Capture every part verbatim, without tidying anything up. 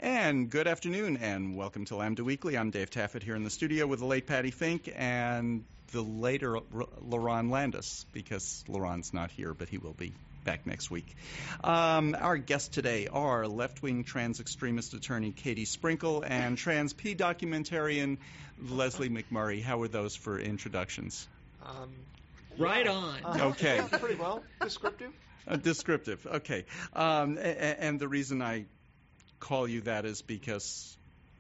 And good afternoon, and welcome to Lambda Weekly. I'm Dave Taffet here in the studio with the late Patty Fink and the later LaRon Landis, because LaRon's not here, but he will be back next week. Um, our guests today are left-wing trans extremist attorney Katie Sprinkle and trans P documentarian Leslie McMurray. How were those for introductions? Um, right yeah. on. Uh, Okay. Yeah, pretty well. Descriptive. Uh, descriptive. Okay. Um, and, and the reason I call you that is because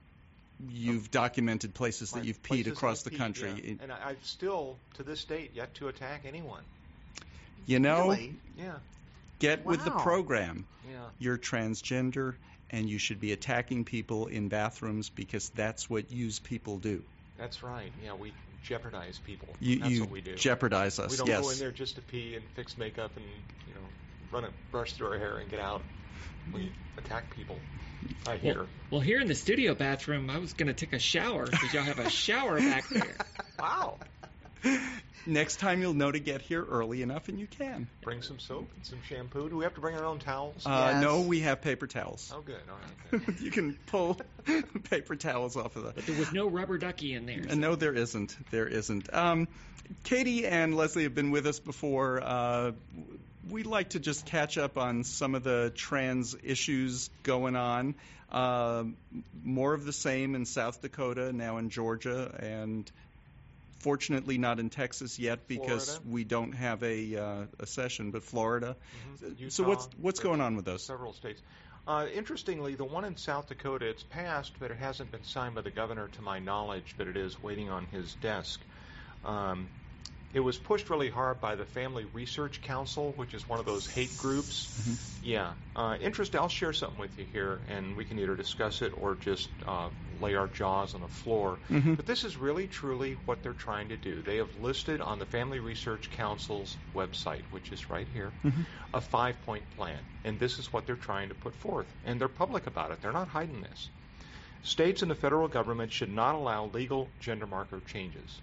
you've documented places that you've peed across the peed, country. Yeah. And I, I've still, to this date, yet to attack anyone. You know, Really? Yeah. get with the Wow. program. Yeah. You're transgender, and you should be attacking people in bathrooms because that's what used people do. That's right. Yeah, we jeopardize people. You, That's you what we do. jeopardize us. We don't yes. go in there just to pee and fix makeup and, you know, run a brush through our hair and get out. We attack people. I hear. Well, well, here in the studio bathroom, I was going to take a shower because y'all have a shower back there. Wow. Next time you'll know to get here early enough, and you can. Bring some soap and some shampoo. Do we have to bring our own towels? Uh, Yes. No, we have paper towels. Oh, good. All right. Okay. You can pull paper towels off of the. But there was no rubber ducky in there. Uh, no, there isn't. There isn't. Um, Katie and Leslie have been with us before. Uh, we like to just catch up on some of the trans issues going on. Uh, more of the same in South Dakota, now in Georgia, and fortunately not in Texas yet because Florida. we don't have a, uh, a session, but Florida. Mhm. So Utah, what's what's going on with those? Several states. Uh, interestingly, the one in South Dakota, it's passed, but it hasn't been signed by the governor to my knowledge, but it is waiting on his desk. Um, it was pushed really hard by the Family Research Council, which is one of those hate groups. Mm-hmm. Yeah. Uh, interest, I'll share something with you here, and we can either discuss it or just uh, lay our jaws on the floor. Mhm. But this is really, truly what they're trying to do. They have listed on the Family Research Council's website, which is right here, Mhm. a five-point plan. And this is what they're trying to put forth. And they're public about it. They're not hiding this. States and the federal government should not allow legal gender marker changes.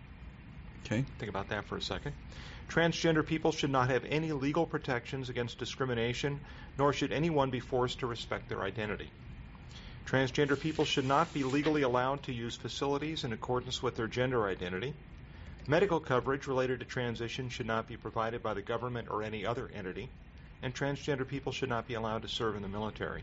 Okay. Think about that for a second. Transgender people should not have any legal protections against discrimination, nor should anyone be forced to respect their identity. Transgender people should not be legally allowed to use facilities in accordance with their gender identity. Medical coverage related to transition should not be provided by the government or any other entity. And transgender people should not be allowed to serve in the military.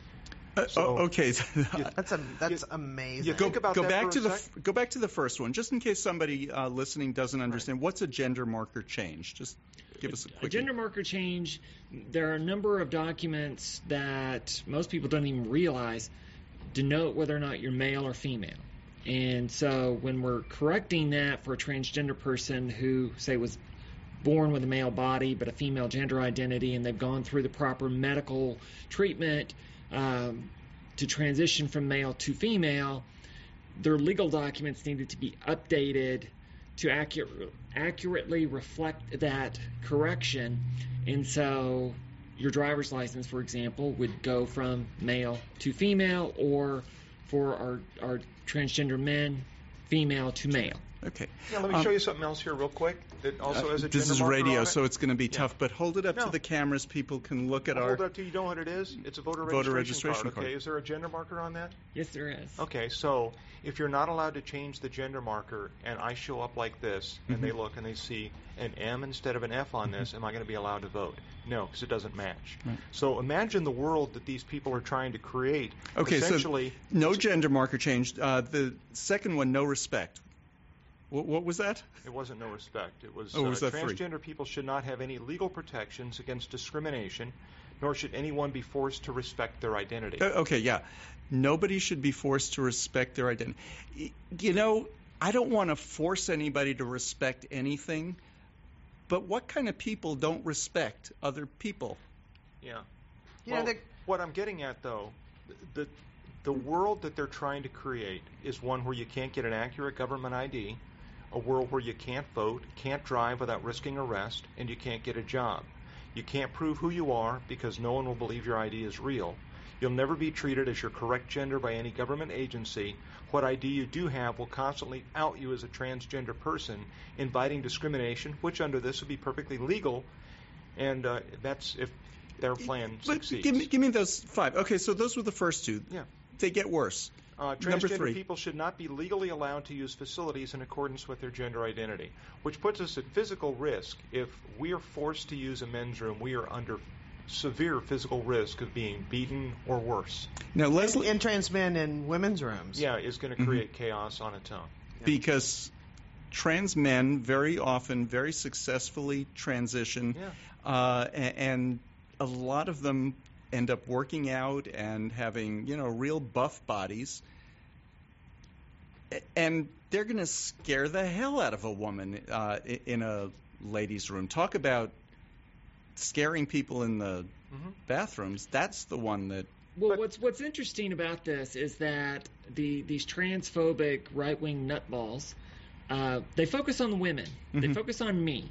Uh, So- oh, okay. That's a that's You- amazing. you go Think about go that back for a to the sec. f- go back to the first one, just in case somebody uh, listening doesn't understand. What's a gender marker change? Just give us a A quick. gender marker change, there are a number of documents that most people don't even realize denote whether or not you're male or female. And so when we're correcting that for a transgender person who, say, was born with a male body but a female gender identity, and they've gone through the proper medical treatment um, to transition from male to female, their legal documents needed to be updated to accurate, accurately reflect that correction. And so your driver's license, for example, would go from male to female, or for our, our transgender men, female to male. Okay. Yeah, let me Um, show you something else here real quick that also has a this gender is marker radio, on it. so it's going to be Yeah. tough. But hold it up No. to the cameras. People can look at I'll our. hold it up to you. You know what it is? It's a voter, Voter registration, registration card. card. Okay, is there a gender marker on that? Yes, there is. Okay, so if you're not allowed to change the gender marker, and I show up like this, and they Mhm. look and they see an M instead of an F on this, am I going to be allowed to vote? No, because it doesn't match. Right. So imagine the world that these people are trying to create. Okay, Essentially, so no gender marker change. Uh, the second one, no respect. What, what was that? it wasn't no respect. It was, Oh, was uh, that three? transgender people should not have any legal protections against discrimination, nor should anyone be forced to respect their identity. Uh, okay, yeah. Nobody should be forced to respect their identity. Y- You know, I don't want to force anybody to respect anything, but what kind of people don't respect other people? Yeah. You well, know, the- what I'm getting at, though, the the world that they're trying to create is one where you can't get an accurate government I D, a world where you can't vote, can't drive without risking arrest, and you can't get a job. You can't prove who you are because no one will believe your I D is real. You'll never be treated as your correct gender by any government agency. What I D you do have will constantly out you as a transgender person, inviting discrimination, which under this would be perfectly legal. And uh, that's if their plan But succeeds. give me, give me those five. Okay, so those were the first two. Yeah. They get worse. Uh, Number transgender three. people should not be legally allowed to use facilities in accordance with their gender identity, which puts us at physical risk. If we are forced to use a men's room, we are under severe physical risk of being beaten or worse. Now, Leslie, And trans men in women's rooms. Yeah, is going to create chaos on its own. because trans men very often very successfully transition, Yeah. uh, a- and a lot of them end up working out and having, you know, real buff bodies. A- And they're going to scare the hell out of a woman uh, i- in a ladies' room. Talk about scaring people in the Mm-hmm. bathrooms. That's the one that. Well, But- what's what's interesting about this is that the these transphobic right wing nutballs, uh, they focus on the women. They Mhm. focus on me.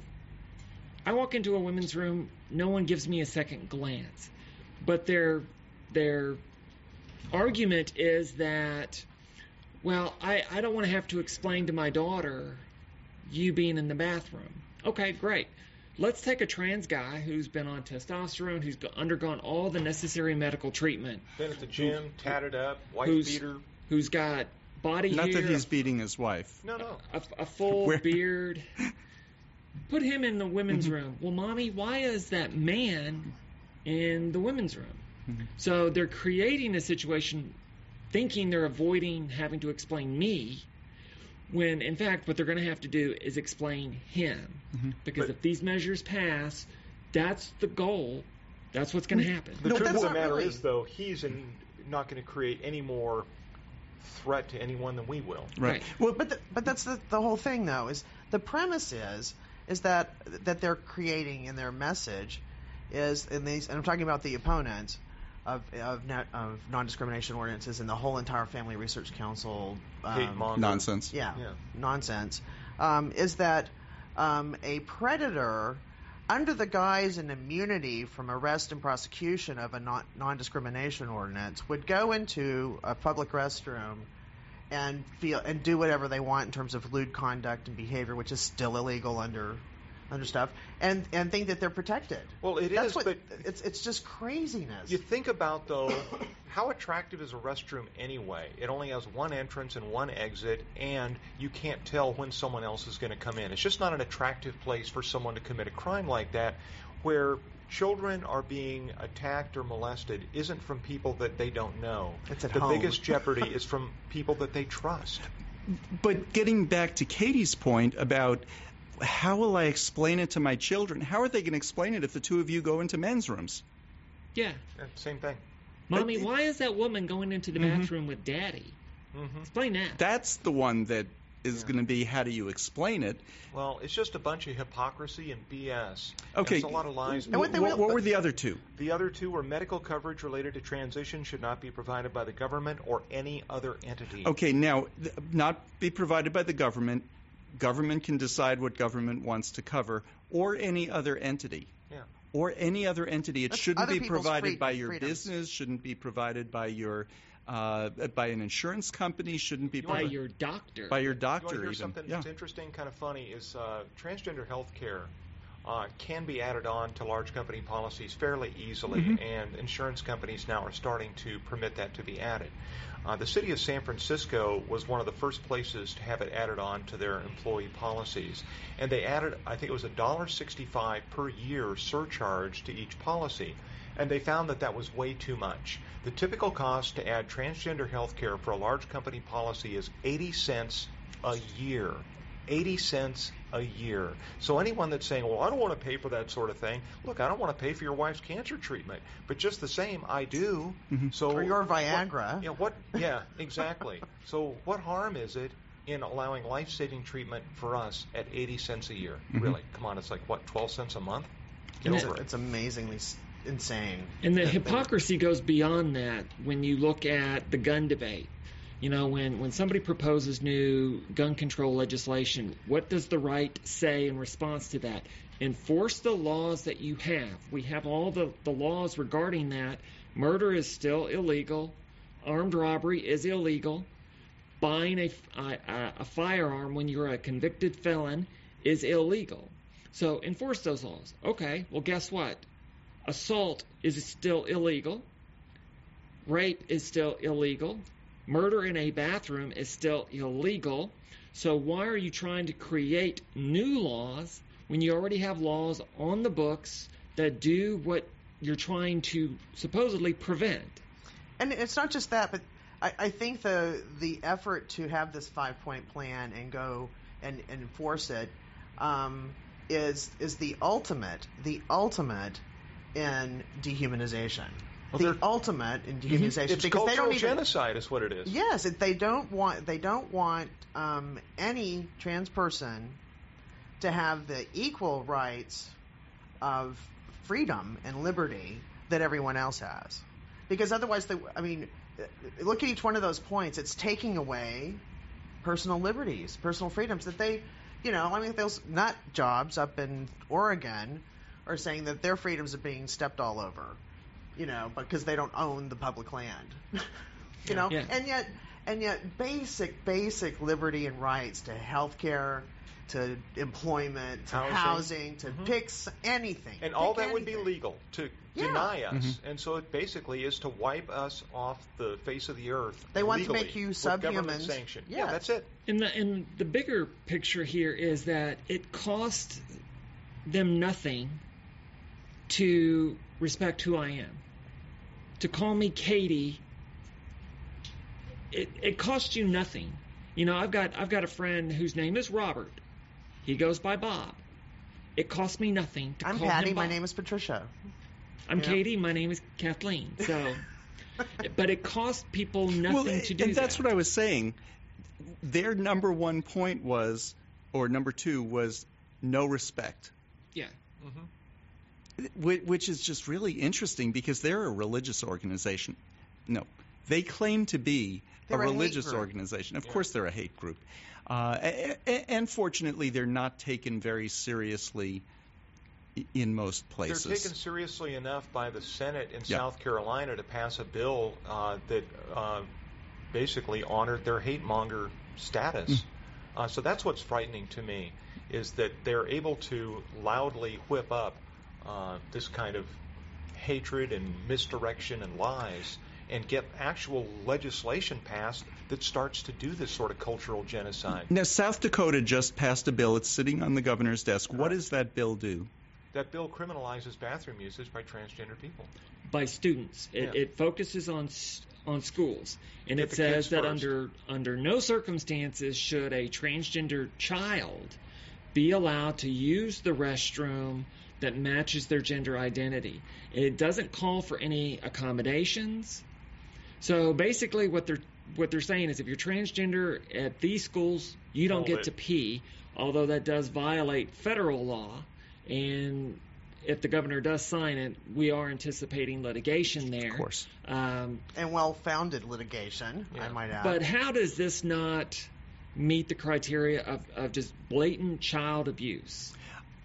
I walk into a women's room, no one gives me a second glance, but their their argument is that, well, I, I don't want to have to explain to my daughter you being in the bathroom. Okay, great. Let's take a trans guy who's been on testosterone, who's go- undergone all the necessary medical treatment, Been at the gym, tatted up, wife Who's- beater. who's got body Not hair, that he's beating his wife. No, no. a, a full Where- beard. Put him in the women's Mhm. room. Well, mommy, why is that man in the women's room? Mhm. So they're creating a situation thinking they're avoiding having to explain me, when in fact what they're going to have to do is explain him. Mhm. Because But- if these measures pass, that's the goal. That's what's going to happen. The No, truth that's of the not matter really- is, though, he's in, not going to create any more threat to anyone than we will. Right. Right. Well, But the, but that's the, the whole thing, though. Is the premise is is that that they're creating in their message is in these, and I'm talking about the opponents of of, net, of non-discrimination ordinances and the whole entire Family Research Council. Hate Um, monger. nonsense. yeah, Yeah. nonsense. Um, is that um, a predator, under the guise and immunity from arrest and prosecution of a non- non-discrimination ordinance, would go into a public restroom and feel and do whatever they want in terms of lewd conduct and behavior, which is still illegal under under stuff, and and think that they're protected. Well, it That's is, what but it's it's just craziness. you think about, though, how attractive is a restroom anyway? It only has one entrance and one exit, and you can't tell when someone else is going to come in. It's just not an attractive place for someone to commit a crime like that, where children are being attacked or molested isn't from people that they don't know. It's at the home. biggest jeopardy is from people that they trust. But getting back to Katie's point about how will I explain it to my children? How are they going to explain it if the two of you go into men's rooms? Yeah. Yeah, Same thing. Mommy, But- why is that woman going into the Mhm. bathroom with daddy? hmm Explain that. That's the one that is Yeah. going to be how do you explain it? Well, it's just a bunch of hypocrisy and B S. Okay. It's a lot of lies. And what they what, will- what were the other two? The other two were medical coverage related to transition should not be provided by the government or any other entity. Okay, now, th- not be provided by the government. Government can decide what government wants to cover, or any other entity. Yeah. Or any other entity. It That's shouldn't other be people's provided free- by your freedoms. business, shouldn't be provided by your uh, by an insurance company, shouldn't be You By wanna- provided your doctor. by your You want doctor to hear even. something Yeah. that's interesting, kind of funny, is uh, transgender health care uh, can be added on to large company policies fairly easily, Mhm. and insurance companies now are starting to permit that to be added. Uh, the city of San Francisco was one of the first places to have it added on to their employee policies, and they added, I think it was one dollar sixty-five per year surcharge to each policy, and they found that that was way too much. The typical cost to add transgender health care for a large company policy is eighty cents a year. eighty cents a year. So anyone that's saying, well, I don't want to pay for that sort of thing, look, I don't want to pay for your wife's cancer treatment, but just the same, I do. Mhm. So Or your what- Viagra. yeah, what? Yeah, exactly. So what harm is it in allowing life-saving treatment for us at eighty cents a year? Mhm. Really? Come on, it's like what, twelve cents a month? Get And over It's, it. it's amazingly s- insane. And the that they- hypocrisy goes beyond that when you look at the gun debate. You know, when, when somebody proposes new gun control legislation, what does the right say in response to that? Enforce the laws that you have. We have all the, the laws regarding that. Murder is still illegal. Armed robbery is illegal. Buying a, a, a firearm when you're a convicted felon is illegal. So enforce those laws. Okay, well, guess what? assault is still illegal. Rape is still illegal. Murder in a bathroom is still illegal. So why are you trying to create new laws when you already have laws on the books that do what you're trying to supposedly prevent? And it's not just that, but I, I think the the effort to have this five-point plan and go and, and enforce it um, is is the ultimate the ultimate in dehumanization. Well, the ultimate in dehumanization it's because they cultural don't even, genocide is what it is. Yes, it, they don't want they don't want um, any trans person to have the equal rights of freedom and liberty that everyone else has. Because otherwise, they, I mean, look at each one of those points. It's taking away personal liberties, personal freedoms that they, you know, I mean, those nut jobs up in Oregon are saying that their freedoms are being stepped all over, you know, because they don't own the public land, you know, Yeah. and yet, and yet, basic, basic liberty and rights to health care, to employment, to Housing. housing, to Mhm. pick s- anything. And all Pick that would be anything. legal to Yeah. deny us. Mhm. And so it basically is to wipe us off the face of the earth. They want to legally, make you with government subhumans. sanction. Yes. Yeah, that's it. And the, and the bigger picture here is that it costs them nothing to respect who I am. To call me Katie, it, it costs you nothing. You know, I've got I've got a friend whose name is Robert. He goes by Bob. It costs me nothing to I'm call Patty. him My Bob. name is Patricia. I'm Yeah. Katie. My name is Kathleen. So, but it costs people nothing well, to do and that's that. what I was saying. Their number one point was, or number two was, no respect. Yeah. Mm-hmm. Wh- Which is just really interesting because they're a religious organization. No, they claim to be They're a a hate religious group. organization. Of Yeah. course, they're a hate group. Uh, a- a- and fortunately, they're not taken very seriously i- in most places. They're taken seriously enough by the Senate in Yeah. South Carolina to pass a bill uh, that uh, basically honored their hate monger status. Mm. Uh, so that's what's frightening to me, is that they're able to loudly whip up uh, this kind of hatred and misdirection and lies and get actual legislation passed that starts to do this sort of cultural genocide. Now, South Dakota just passed a bill. It's sitting on the governor's desk. What Correct. does that bill do? That bill criminalizes bathroom usage by transgender people. By students. It, Yeah. it focuses on s- on schools, and Get it the says kids that first. under under no circumstances should a transgender child be allowed to use the restroom that matches their gender identity. It doesn't call for any accommodations. So basically, what they're what they're saying is, if you're transgender at these schools, you don't Hold get it. to pee, although that does violate federal law. And if the governor does sign it, we are anticipating litigation there. Of course. Um, And well-founded litigation, I Yeah. might add. but how does this not meet the criteria of, of just blatant child abuse?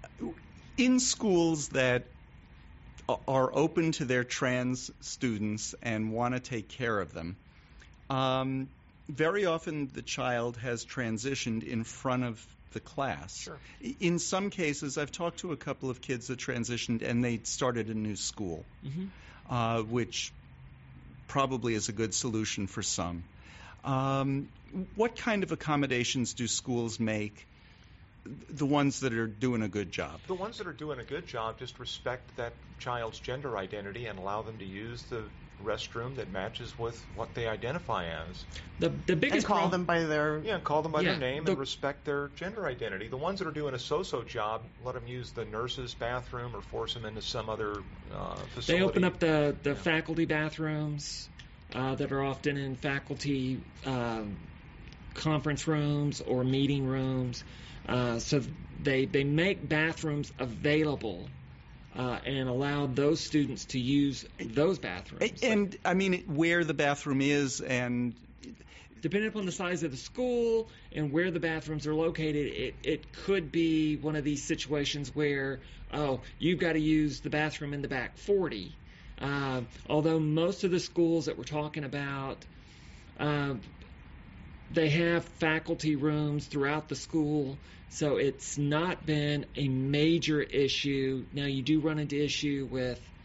In schools that a- are open to their trans students and want to take care of them, um, very often the child has transitioned in front of the class. Sure. I- In some cases, I've talked to a couple of kids that transitioned and they started a new school, Mm-hmm. uh, which probably is a good solution for some. Um, what kind of accommodations do schools make? The ones that are doing a good job. The ones that are doing a good job just respect that child's gender identity and allow them to use the restroom that matches with what they identify as. The the and biggest call prob- them by their Yeah, and call them by Yeah, their name the- and respect their gender identity. The ones that are doing a so-so job, let them use the nurse's bathroom or force them into some other uh, facility. They open up the, the Yeah. faculty bathrooms uh, that are often in faculty um, conference rooms or meeting rooms. Uh, so they they make bathrooms available uh, and allow those students to use those bathrooms. And I mean, where the bathroom is, and Depending upon the size of the school and where the bathrooms are located, it, it could be one of these situations where, oh, you've got to use the bathroom in the back forty. Uh, although most of the schools that we're talking about, uh, they have faculty rooms throughout the school, so it's not been a major issue. Now, you do run into issue with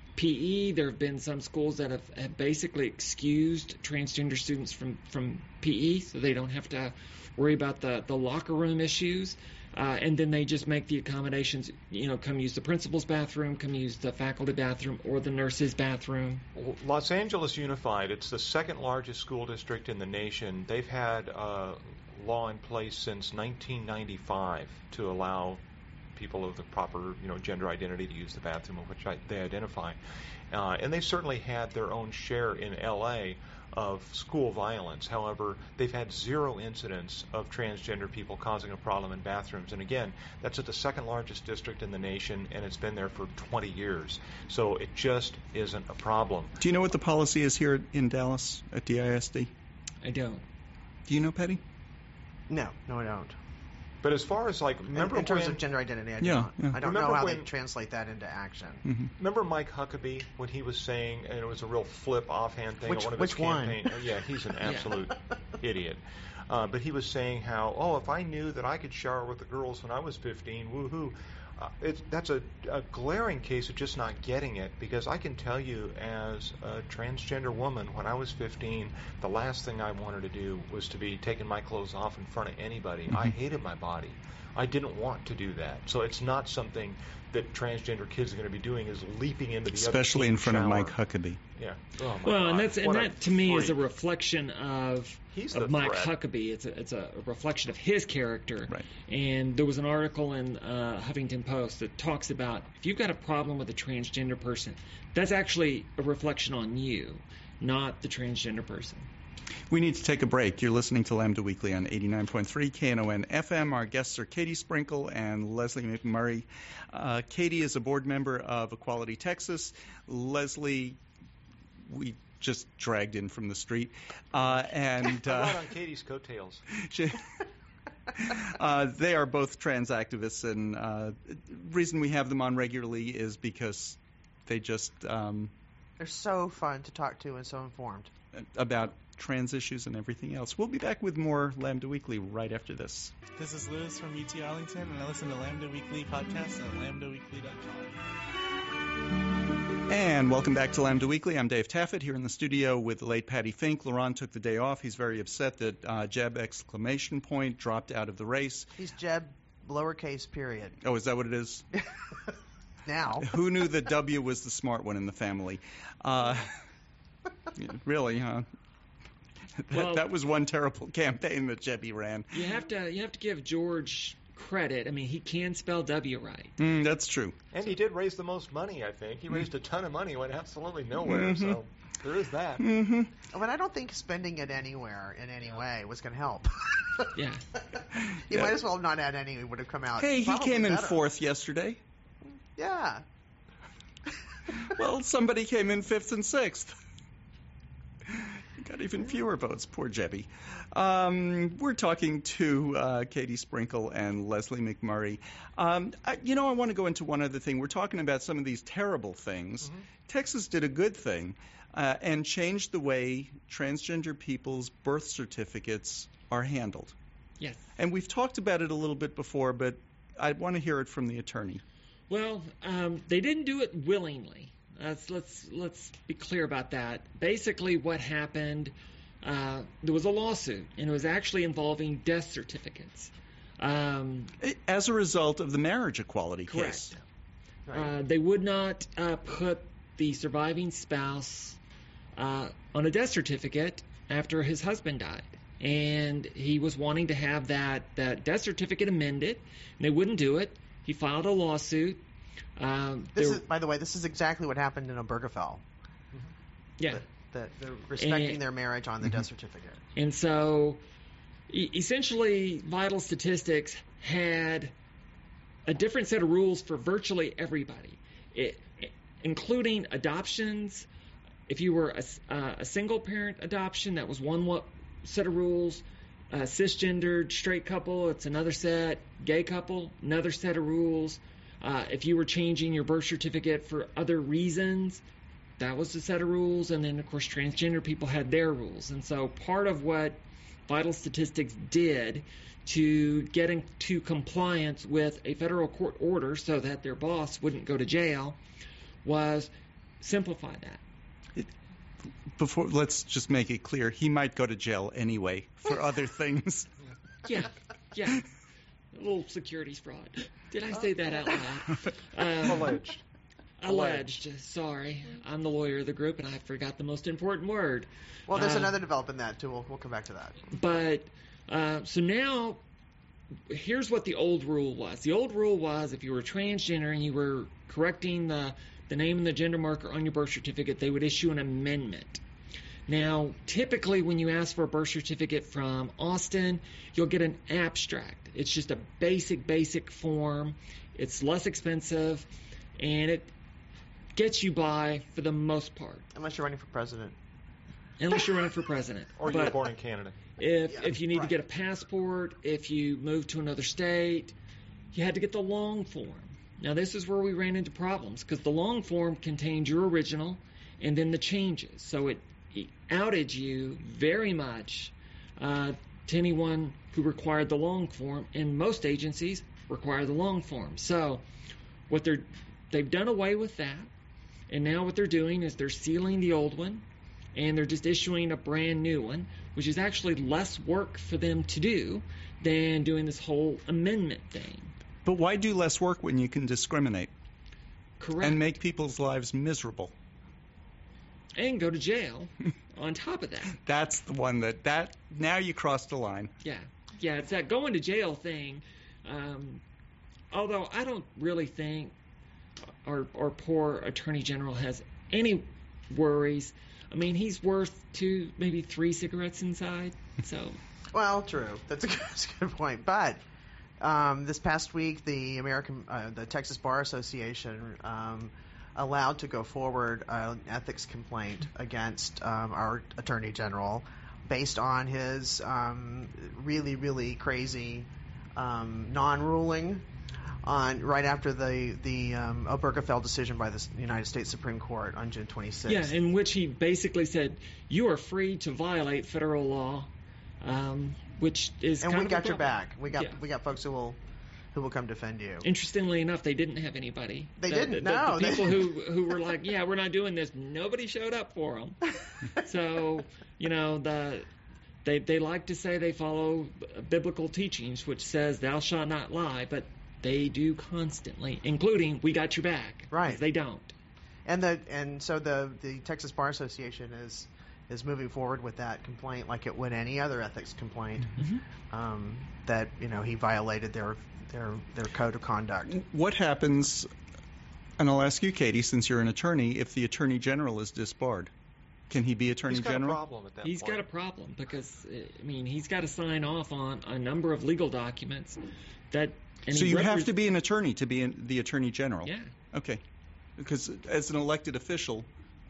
P E. There have been some schools that have, have basically excused transgender students from, from P E, so they don't have to worry about the, the locker room issues. Uh, and then they just make the accommodations, you know, come use the principal's bathroom, come use the faculty bathroom or the nurse's bathroom. Los Angeles Unified, it's the second largest school district in the nation. They've had a law in place since nineteen ninety-five to allow people of the proper, you know, gender identity to use the bathroom of which I, they identify. Uh, and they've certainly had their own share in L A of school violence. However, they've had zero incidents of transgender people causing a problem in bathrooms. And again, that's at the second largest district in the nation, and it's been there for twenty years. So it just isn't a problem. Do you know what the policy is here in Dallas at D I S D? I don't. Do you know, Patty? No, no, I don't. But as far as like, remember in, in terms when, of gender identity, I do Yeah, not. yeah. I don't Remember know how when- they translate that into action. Mm-hmm. remember Mike Huckabee when he was saying, and it was a real flip offhand thing Which- at one of which his one? campaign. Oh, yeah, he's an absolute idiot. Uh, but he was saying how, oh, if I knew that I could shower with the girls when I was fifteen, woohoo. Uh, it's, that's a, a glaring case of just not getting it, because I can tell you as a transgender woman, when I was fifteen, the last thing I wanted to do was to be taking my clothes off in front of anybody. Mm-hmm. I hated my body. I didn't want to do that. So it's not something that transgender kids are going to be doing, is leaping into the Especially other in team's front of shower. Mike Huckabee. Yeah. Oh, my Well, God. and that's and What a that to me is a freak. reflection of He's of the Mike threat. Huckabee. It's a it's a reflection of his character. Right. And there was an article in uh, Huffington Post that talks about if you've got a problem with a transgender person, that's actually a reflection on you, not the transgender person. We need to take a break. You're listening to Lambda Weekly on eighty-nine point three K N O N F M. Our guests are Katie Sprinkle and Leslie McMurray. Uh, Katie is a board member of Equality Texas. Leslie, we just dragged in from the street. Uh, and I'm uh, right on Katie's coattails. she, uh, they are both trans activists, and uh, the reason we have them on regularly is because they just um, They're so fun to talk to and so informed. about trans issues and everything else. We'll be back with more Lambda Weekly right after this. This is Lewis from U T Arlington, and I listen to Lambda Weekly podcast at lambda weekly dot com. And welcome back to Lambda Weekly. I'm Dave Taffet here in the studio with the late Patty Fink. Laurent took the day off. He's very upset that uh, Jeb exclamation point dropped out of the race. He's Jeb, lowercase period. Oh, is that what it is? Now. Who knew that W was the smart one in the family? Uh, really, huh? That, Well- that was one terrible campaign that Jebby ran. You have to you have to give George credit. I mean, he can spell W right. Mm, that's true. And he did raise the most money, I think. He raised a ton of money, went absolutely nowhere. Mhm. So there is that. Mm-hmm. But I don't think spending it anywhere in any way was going to help. Yeah. You Yeah. might as well have not had any. It would have come out. Hey, he probably came in better. fourth yesterday. Yeah. Well, somebody came in fifth and sixth. Got even fewer votes. Poor Jebby. Um, we're talking to uh, Katie Sprinkle and Leslie McMurray. Um, I, you know, I want to go into one other thing. We're talking about some of these terrible things. Mhm. Texas did a good thing uh, and changed the way transgender people's birth certificates are handled. Yes. And we've talked about it a little bit before, but I want to hear it from the attorney. Well, um, they didn't do it willingly. Let's let's let's be clear about that. Basically, what happened? Uh, there was a lawsuit, and it was actually involving death certificates. Um, As a result of the marriage equality case. correct. Uh, they would not uh, put the surviving spouse uh, on a death certificate after his husband died, and he was wanting to have that that death certificate amended, and they wouldn't do it. He filed a lawsuit. Um, This there- is, by the way, this is exactly what happened in Obergefell. yeah. That, that they're respecting And- their marriage on the death certificate. And so, e- essentially, Vital Statistics had a different set of rules for virtually everybody, it, including adoptions. If you were a, s- uh, a single-parent adoption, that was one wa- set of rules. Uh, cisgendered straight couple, it's another set. Gay couple, another set of rules. Uh, if you were changing your birth certificate for other reasons, that was the set of rules. And then, of course, transgender people had their rules. And so part of what Vital Statistics did to get into compliance with a federal court order so that their boss wouldn't go to jail was simplify that. Before, let's just make it clear, he might go to jail anyway for other things. Yeah, yeah. A little securities fraud. Did I say that out loud? Um, Alleged. Alleged. Sorry. I'm the lawyer of the group, and I forgot the most important word. Well, there's Uh, another development in that, too. We'll, we'll come back to that. But, uh, so now, here's what the old rule was. The old rule was if you were transgender and you were correcting the, the name and the gender marker on your birth certificate, they would issue an amendment. Now, typically when you ask for a birth certificate from Austin, you'll get an abstract. It's just a basic, basic form. It's less expensive, and it gets you by for the most part. Unless you're running for president. Unless you're running for president. Or you were But born in Canada. if Yeah, if you need right. to get a passport, if you move to another state, you had to get the long form. Now, this is where we ran into problems, because the long form contained your original and then the changes. So it, it outed you very much uh, to anyone who required the long form, and most agencies require the long form. So what they're they've done away with that, and now what they're doing is they're sealing the old one, and they're just issuing a brand new one, which is actually less work for them to do than doing this whole amendment thing. But why do less work when you can discriminate Correct. and make people's lives miserable? And go to jail on top of that. That's the one that, that now you crossed the line. Yeah. Yeah, it's that going to jail thing. Um, although I don't really think our, our poor Attorney General has any worries. I mean, he's worth two, maybe three cigarettes inside. So, Well, true. That's a good, that's a good point. But um, this past week, the American, uh, the Texas Bar Association um, allowed to go forward an ethics complaint against um, our Attorney General based on his um, really, really crazy um, non-ruling on right after the the um, Obergefell decision by the United States Supreme Court on June twenty-sixth. yeah, in which he basically said, you are free to violate federal law, um, which is and kind we of a got your problem. back. We got Yeah. we got folks who will who will come defend you. Interestingly enough, they didn't have anybody. They The- didn't, The, no. the people who who were like, yeah, we're not doing this. Nobody showed up for them. So, you know, the they they like to say they follow biblical teachings, which says thou shalt not lie, but they do constantly, including we got your back. 'cause Right. They don't. And the and so the the Texas Bar Association is is moving forward with that complaint like it would any other ethics complaint Mm-hmm. um, that you know he violated their their their code of conduct. What happens, and I'll ask you, Katie, since you're an attorney, if the Attorney General is disbarred? Can he be Attorney He's got General? a problem at that He's point. got a problem because, I mean, he's got to sign off on a number of legal documents that. And So he you have repres- to be an attorney to be in, the Attorney General? Yeah. Okay. Because as an elected official,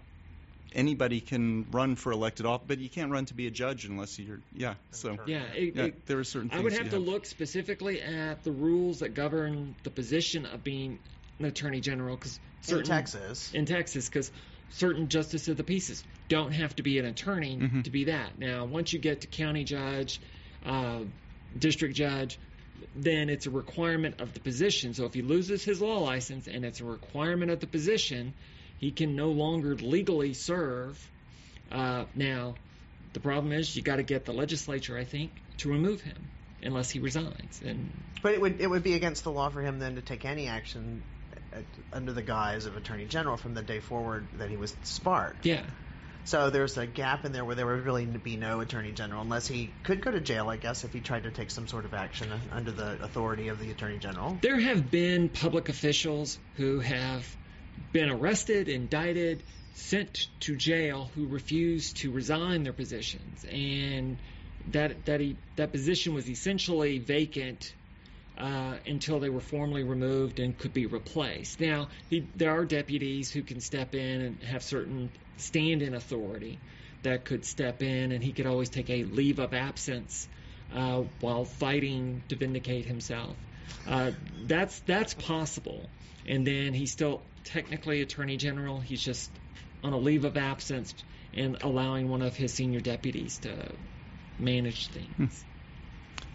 anybody can run for elected office, but you can't run to be a judge unless you're, yeah, so. attorney. Yeah, it, Yeah, it, there are certain things I would you have to look specifically at the rules that govern the position of being an attorney general, because In Texas, in Texas, because certain justices of the peace don't have to be an attorney Mhm. to be that. Now, once you get to county judge, uh, district judge, then it's a requirement of the position. So if he loses his law license and it's a requirement of the position, he can no longer legally serve. Uh, now, the problem is you got to get the legislature, I think, to remove him unless he resigns. And but it would it would be against the law for him then to take any action at, under the guise of Attorney General from the day forward that he was disbarred. yeah, So there's a gap in there where there would really be no Attorney General unless he could go to jail, I guess, if he tried to take some sort of action under the authority of the Attorney General. there have been public officials who have been arrested, indicted, sent to jail who refused to resign their positions, and that that he, that position was essentially vacant uh, until they were formally removed and could be replaced. Now, he, there are deputies who can step in and have certain stand-in authority that could step in, and he could always take a leave of absence uh, while fighting to vindicate himself. Uh, that's that's possible, and then he's still technically Attorney General. He's just on a leave of absence and allowing one of his senior deputies to manage things.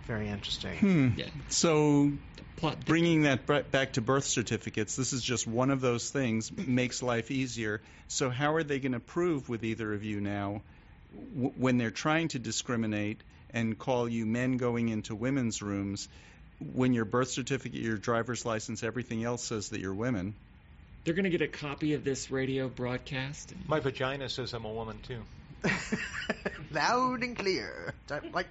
Very interesting. Hmm. Yeah. So Plot bringing that br- back to birth certificates, this is just one of those things, makes life easier. So how are they going to prove with either of you now w- when they're trying to discriminate and call you men going into women's rooms, when your birth certificate, your driver's license, everything else says that you're women? They're going to get a copy of this radio broadcast. And My vagina says I'm a woman too. Loud and clear. Like,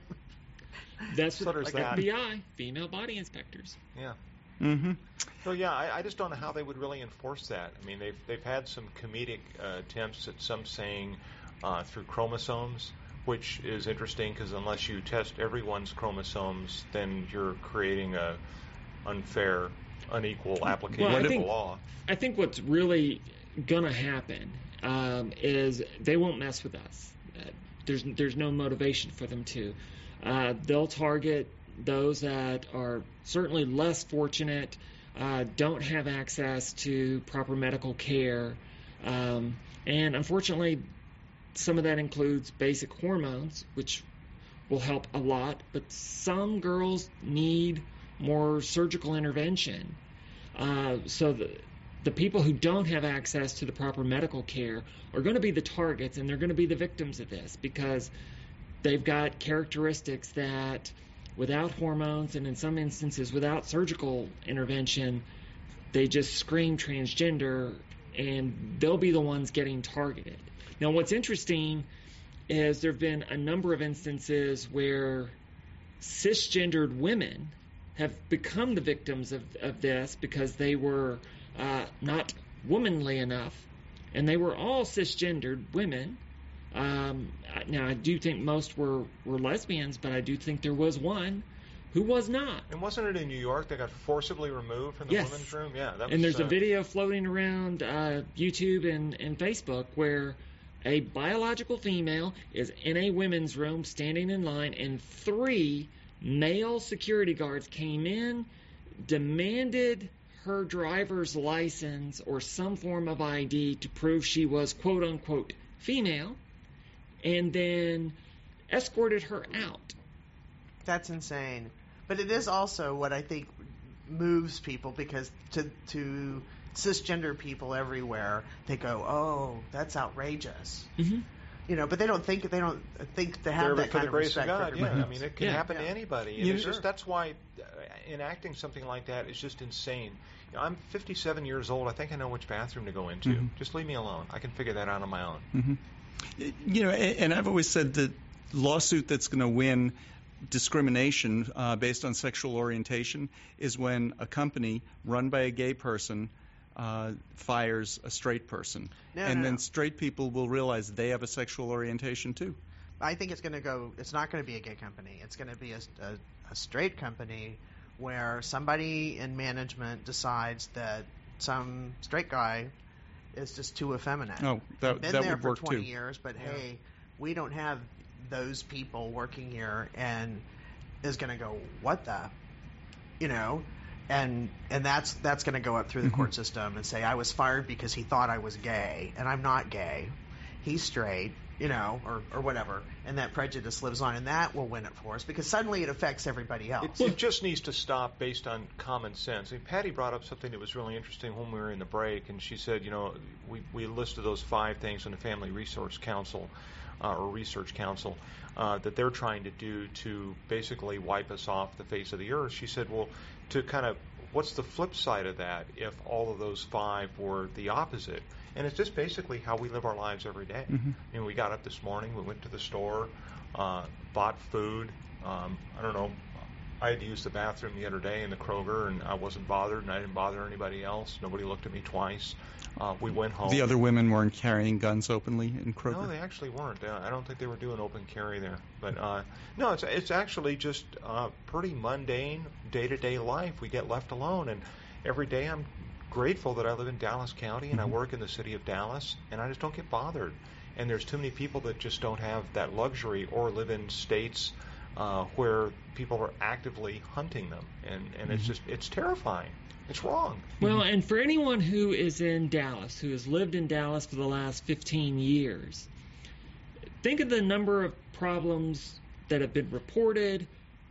that's So what there's like that. F B I, female body inspectors. Yeah. Mm-hmm. So yeah, I, I just don't know how they would really enforce that. I mean, they've they've had some comedic uh, attempts at some saying uh, through chromosomes, which is interesting because unless you test everyone's chromosomes, then you're creating a unfair, unequal application Well, I of think- the law. I think what's really gonna happen um, is they won't mess with us. Uh, there's there's no motivation for them to. Uh, they'll target those that are certainly less fortunate, uh, don't have access to proper medical care, um, and unfortunately, some of that includes basic hormones, which will help a lot. But some girls need more surgical intervention. Uh, so the the people who don't have access to the proper medical care are going to be the targets, and they're going to be the victims of this because they've got characteristics that without hormones and in some instances without surgical intervention, they just scream transgender, and they'll be the ones getting targeted. Now, what's interesting is there have been a number of instances where cisgendered women have become the victims of, of this because they were uh, not womanly enough, and they were all cisgendered women. Um, now, I do think most were, were lesbians, but I do think there was one who was not. And wasn't it in New York they got forcibly removed from the Yes. women's room? Yeah, that was. And there's uh, a video floating around uh, YouTube and, and Facebook where a biological female is in a women's room standing in line, and three male security guards came in, demanded her driver's license or some form of I D to prove she was quote-unquote female, and then escorted her out. that's insane. But it is also what I think moves people, because to to cisgender people everywhere, they go, "Oh, that's outrageous," Mm-hmm. you know. But they don't think they don't think they have There that for kind the of grace of respect for God, yeah. everybody I mean, it can Yeah. happen Yeah. to anybody. And Yeah, it's sure. just that's why uh, enacting something like that is just insane. You know, I'm fifty-seven years old. I think I know which bathroom to go into. Mhm. Just leave me alone. I can figure that out on my own. Mm-hmm. You know, a- and I've always said that lawsuit that's going to win discrimination uh, based on sexual orientation is when a company run by a gay person uh, fires a straight person. No, and no, then no. straight people will realize they have a sexual orientation too. I think it's going to go. It's not going to be a gay company. It's going to be a, a, a straight company where somebody in management decides that some straight guy is just too effeminate. Oh, that, Been that there would for work twenty too. years, but Yeah. hey, we don't have those people working here, and is going to go, what the, you know, and and that's that's going to go up through the Mhm. court system and say I was fired because he thought I was gay, and I'm not gay, he's straight, you know, or or whatever, and that prejudice lives on, and that will win it for us because suddenly it affects everybody else. It, it just needs to stop based on common sense. I mean, Patty brought up something that was really interesting when we were in the break, and she said, you know, we, we listed those five things in the Family Resource Council uh, or Research Council uh, that they're trying to do to basically wipe us off the face of the earth. She said, well, to kind of, what's the flip side of that if all of those five were the opposite? And it's just basically how we live our lives every day. Mhm. I mean, we got up this morning, we went to the store, uh, bought food. Um, I don't know. I had to use the bathroom the other day in the Kroger, and I wasn't bothered, and I didn't bother anybody else. Nobody looked at me twice. Uh, we went home. The other women weren't carrying guns openly in Kroger. No, they actually weren't. Uh, I don't think they were doing open carry there. But uh, no, it's it's actually just uh, pretty mundane day-to-day life. We get left alone, and every day I'm grateful that I live in Dallas County and I Mhm. work in the city of Dallas, and I just don't get bothered. And there's too many people that just don't have that luxury or live in states uh, where people are actively hunting them, and and it's Mhm. just it's terrifying. It's wrong. Well, and for anyone who is in Dallas, who has lived in Dallas for the last fifteen years, think of the number of problems that have been reported,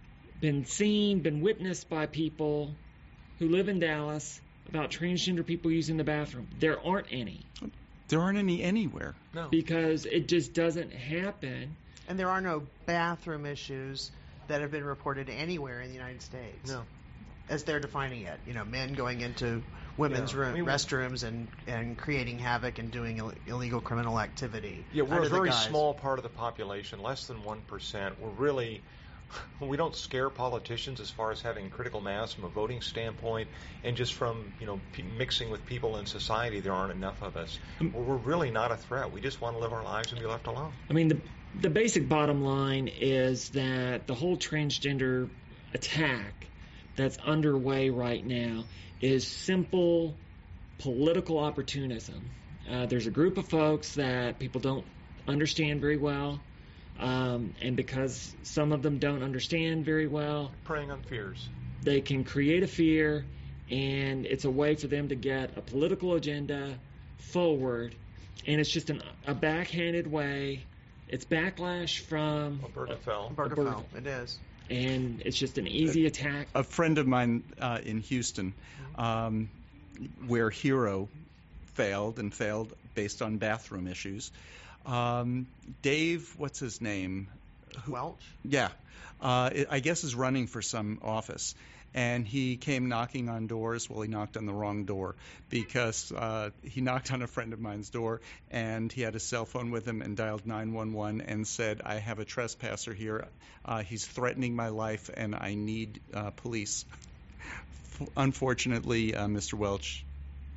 been seen, been witnessed by people who live in Dallas about transgender people using the bathroom. There aren't any. There aren't any anywhere. No. Because it just doesn't happen. And there are no bathroom issues that have been reported anywhere in the United States. No. As they're defining it. You know, men going into women's Yeah. room, I mean, restrooms and, and creating havoc and doing Ill- illegal criminal activity. Yeah, we're under a the very guise- small part of the population, less than one percent. We're really, we don't scare politicians as far as having critical mass from a voting standpoint, and just from, you know, p- mixing with people in society, there aren't enough of us. We're we're really not a threat. We just want to live our lives and be left alone. I mean, the the basic bottom line is that the whole transgender attack that's underway right now is simple political opportunism. Uh, there's a group of folks that people don't understand very well, um, and because some of them don't understand very well, Preying on fears. they can create a fear, and it's a way for them to get a political agenda forward, and it's just an, a backhanded way. It's backlash from, Alberta fell. Burgerfell, it is. and it's just an easy attack. A friend of mine uh, in Houston, um, where Hero failed and failed based on bathroom issues. Um, Dave, what's his name? Welch? Yeah, uh, I guess is running for some office. And he came knocking on doors. Well, he knocked on the wrong door because uh, he knocked on a friend of mine's door, and he had his cell phone with him and dialed nine one one and said, I have a trespasser here. Uh, he's threatening my life, and I need uh, police. Unfortunately, uh, Mister Welch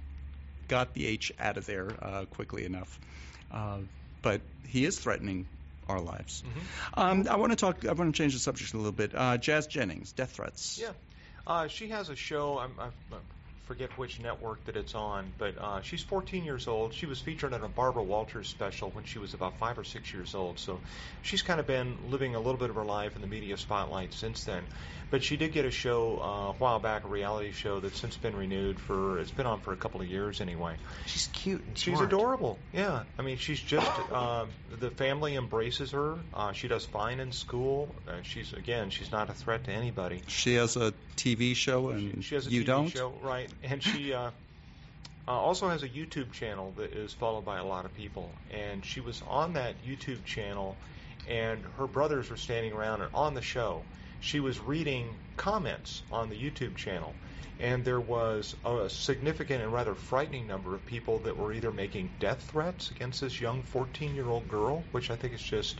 got the H out of there uh, quickly enough. Uh, but he is threatening our lives. Mm-hmm. Um, I want to talk. I want to change the subject a little bit. Uh, Jazz Jennings, death threats. Yeah. Uh, she has a show, I'm, I forget which network that it's on, but uh, she's fourteen years old. She was featured in a Barbara Walters special when she was about five or six years old. So she's kind of been living a little bit of her life in the media spotlight since then. But she did get a show uh, a while back, a reality show that's since been renewed for, it's been on for a couple of years anyway. She's cute and She's smart. adorable, yeah. I mean, she's just, uh, the family embraces her. Uh, she does fine in school. Uh, she's, again, she's not a threat to anybody. She has a T V show, and She, she has a you T V don't. show, right? And she uh, uh, also has a YouTube channel that is followed by a lot of people. And she was on that YouTube channel, and her brothers were standing around, and on the show, she was reading comments on the YouTube channel. And there was a significant and rather frightening number of people that were either making death threats against this young fourteen-year-old girl, which I think is just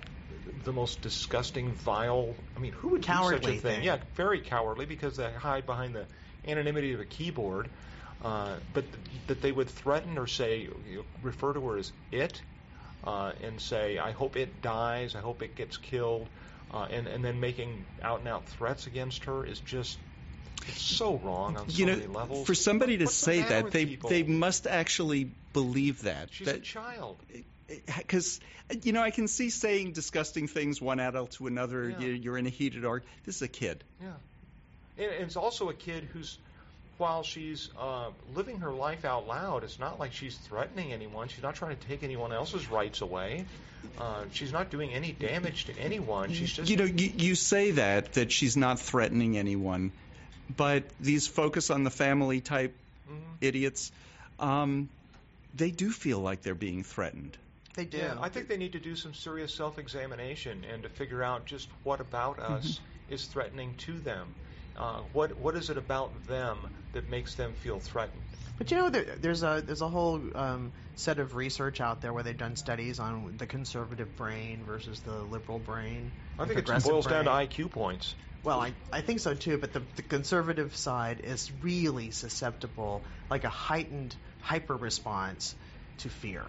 the most disgusting, vile. I mean, who would do such Cowardly a thing? thing. Yeah, very cowardly, because they hide behind the anonymity of a keyboard. Uh, but th- that they would threaten or say, you know, refer to her as it, uh, and say, "I hope it dies. I hope it gets killed," uh, and and then making out and out threats against her is just. It's so wrong on so You know, many levels. for somebody to What's the say matter that, with they people? they must actually believe that. She's that, a child. Because, you know, I can see saying disgusting things one adult to another. Yeah. You, you're in a heated argument. This is a kid. Yeah, and and it's also a kid who's, while she's uh, living her life out loud, it's not like she's threatening anyone. She's not trying to take anyone else's rights away. Uh, she's not doing any damage to anyone. She's just You know, you, you say that, that she's not threatening anyone, but these focus on the family type Mhm. idiots, um, they do feel like they're being threatened. They do. Yeah, I think they need to do some serious self-examination and to figure out just what about us is threatening to them. Uh, what what is it about them that makes them feel threatened? But you know, there, there's a there's a whole um, set of research out there where they've done studies on the conservative brain versus the liberal brain. I the think it progressive boils down to brain. I Q points. Well, I, I think so too, but the, the conservative side is really susceptible, like a heightened hyper response to fear.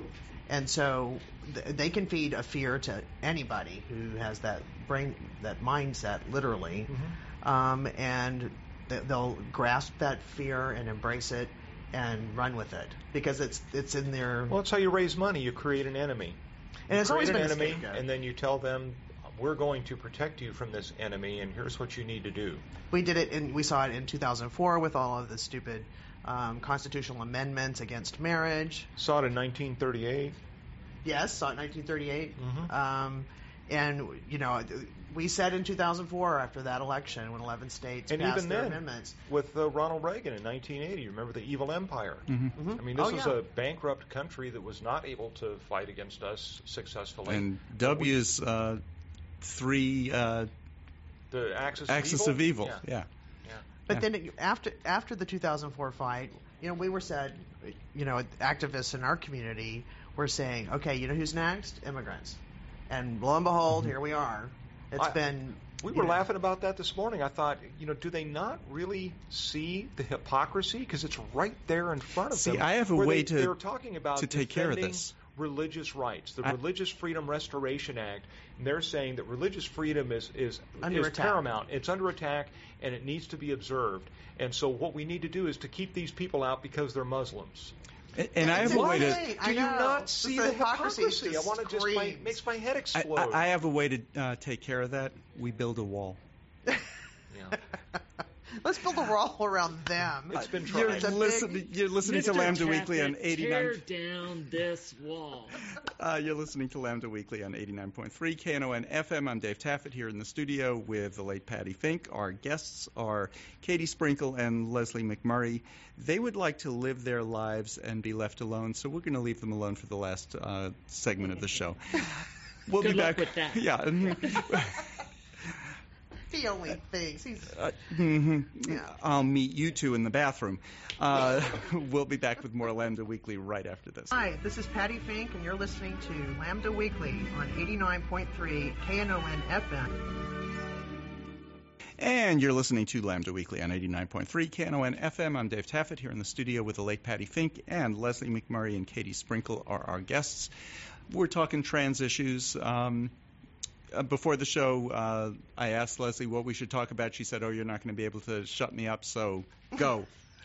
And so th- they can feed a fear to anybody who has that brain, that mindset, literally, Mm-hmm. um, and th- they'll grasp that fear and embrace it and run with it because it's it's in their. Well, it's how you raise money. You create an enemy. and it's create always an been a enemy, scapegoat. and then you tell them, "We're going to protect you from this enemy, and here's what you need to do." We did it, in, we saw it in two thousand four with all of the stupid um, constitutional amendments against marriage. Saw it in nineteen thirty-eight. Yes, saw it in nineteen thirty-eight. Mhm. Um, and you know, we said in two thousand four after that election when eleven states and passed even their then, amendments, with uh, Ronald Reagan in nineteen eighty, remember the evil empire? Mm-hmm. Mhm. I mean, this Oh, was yeah. a bankrupt country that was not able to fight against us successfully. And W's uh, three uh, the axis, axis of of evil. evil. Yeah. Yeah. But Yeah. then it- after after the two thousand four fight, you know, we were said, you know, activists in our community were saying, okay, you know who's next? Immigrants. And lo and behold, here we are. It's I- been. We you were know, laughing about that this morning. I thought, you know, do they not really see the hypocrisy? Because it's right there in front of See, them. I have a where way they, to- They're talking about to take care of defending this. religious rights, the I- Religious Freedom Restoration Act, and they're saying that religious freedom is is, Under is attack. paramount. It's under attack, and it needs to be observed. And so, what we need to do is to keep these people out because they're Muslims. And, and I have a It's way to. insane. I Do you know. not Just see the the hypocrisy hypocrisy? just I want to just my, screams. makes my head I, explode. I I have a way to uh, take care of that. We build a wall. yeah. Let's build a wall around them. It's been You're tried. It's a big- listening. You're listening to Mister Lambda Taffet, Weekly on tear eighty-nine. down this wall. Uh, you're listening to Lambda Weekly on eighty-nine point three K N O N F M. I'm Dave Taffet here in the studio with the late Patty Fink. Our guests are Katie Sprinkle and Leslie McMurray. They would like to live their lives and be left alone, so we're going to leave them alone for the last uh, segment of the show. We'll Good be luck back with that. Yeah. He only thinks he's. Uh, mhm. Yeah. I'll meet you two in the bathroom. Uh, we'll be back with more Lambda Weekly right after this. Hi, this is Patty Fink, and you're listening to Lambda Weekly on eighty-nine point three K N O N F M. And you're listening to Lambda Weekly on eighty-nine point three K N O N F M. I'm Dave Taffet here in the studio with the late Patty Fink, and Leslie McMurray and Katie Sprinkle are our guests. We're talking trans issues. Um, uh, before the show, uh, I asked Leslie what we should talk about. She said, oh, you're not going to be able to shut me up, so go.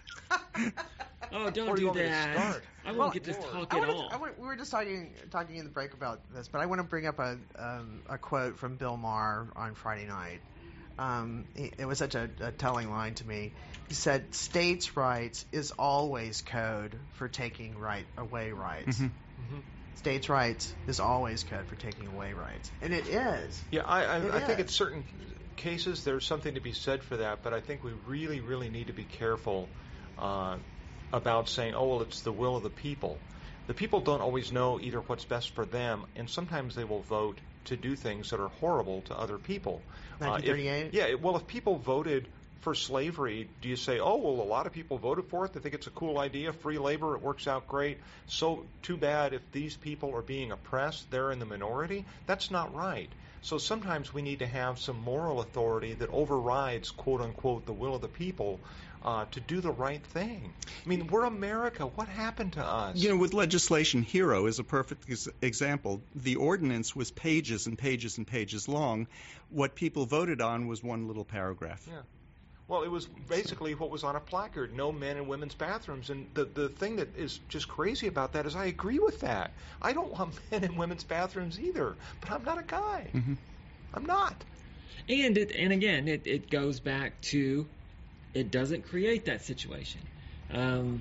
Oh, don't Where do do you want me to that. start? I won't Well, get to talk I at wanna, all. I wanna, we were just talking talking in the break about this, but I want to bring up a um, a quote from Bill Maher on Friday night. Um, he, it was such a, a telling line to me. He said, "States' rights is always code for taking right away rights. Mhm. Mhm. States' rights is always code for taking away rights, and it is." Yeah, I, I, It I think is. in certain cases there's something to be said for that, but I think we really, really need to be careful uh, about saying, oh, well, it's the will of the people. The people don't always know either what's best for them, and sometimes they will vote to do things that are horrible to other people. Uh, nineteen thirty-eight. if, yeah, well, if people voted for slavery, do you say, oh, well, a lot of people voted for it, they think it's a cool idea, free labor, it works out great, so too bad if these people are being oppressed, they're in the minority? That's not right. So sometimes we need to have some moral authority that overrides, quote unquote, the will of the people uh, to do the right thing. I mean, we're America. What happened to us? You know, with legislation, HERO is a perfect ex- example. The ordinance was pages and pages and pages long. What people voted on was one little paragraph. Yeah. Well, it was basically what was on a placard, no men in women's bathrooms. And the, the thing that is just crazy about that is I agree with that. I don't want men in women's bathrooms either, but I'm not a guy. Mm-hmm. I'm not. And it, and again, it, it goes back to it doesn't create that situation. Um,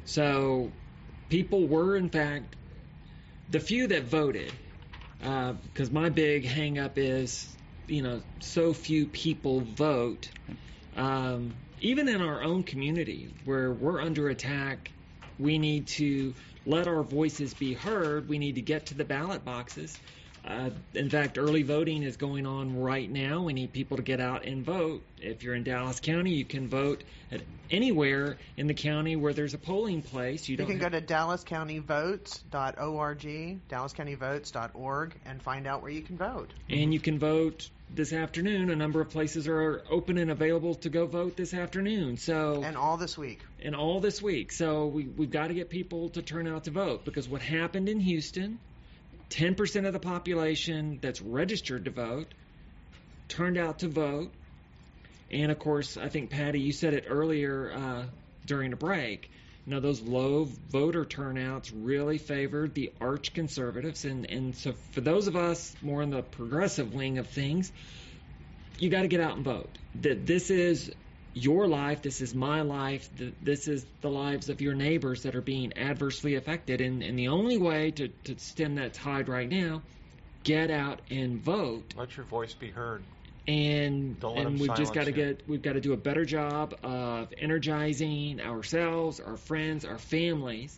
so people were, in fact, the few that voted, because uh, my big hang up is, you know, so few people vote. Um, even in our own community where we're under attack, we need to let our voices be heard. We need to get to the ballot boxes. Uh, in fact, early voting is going on right now. We need people to get out and vote. If you're in Dallas County, you can vote at anywhere in the county where there's a polling place. You, You don't can have- go to dallas county votes dot org, dallas county votes dot org, and find out where you can vote. and you can vote this afternoon. A number of places are open and available to go vote this afternoon. So And all this week. and all this week. So we, we've got to get people to turn out to vote, because what happened in Houston, ten percent of the population that's registered to vote turned out to vote. And, of course, I think, Patty, you said it earlier uh, during the break, you know, those low voter turnouts really favored the arch conservatives. And, and so for those of us more in the progressive wing of things, you got to get out and vote. That this is your life, this is my life, th- this is the lives of your neighbors that are being adversely affected. And, and the only way to, to stem that tide right now get out and vote. Let your voice be heard. And Don't let and them we've just got to silence you. get we've got to do a better job of energizing ourselves, our friends, our families